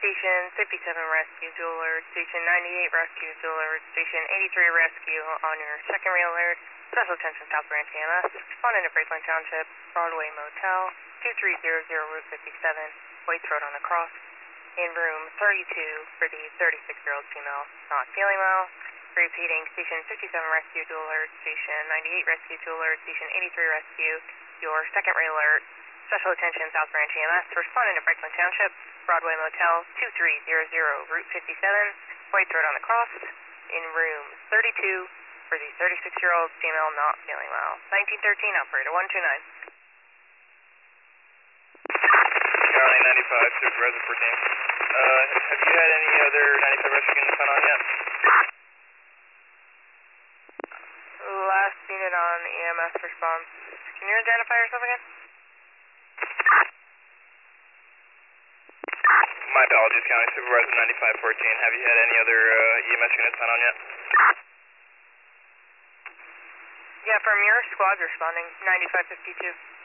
Station 57 rescue, dual alert. Station 98 rescue, dual alert. Station 83 rescue on your second real alert. Special attention South Branch EMS. Responding to Franklin Township, Broadway Motel, 2300 Route 57, Waits Road on the cross. In room 32 for the 36-year-old female not feeling well. Repeating, Station 57 rescue, dual alert. Station 98 rescue, dual alert. Station 83 rescue, your second real alert. Special attention South Branch EMS. Responding to Franklin Township, Broadway Motel, 2300 Route 57, Waits Road on the cross. In room 32 for the 36-year-old female not feeling well. 1913, operator 129. County 95, Supervisor 14. Have you had any other 95 rescue units sign on yet? Last unit on EMS response. Can you identify yourself again? My apologies, County Supervisor 9514. Have you had any other EMS units sign on yet? Yeah, from your squad responding, 9552.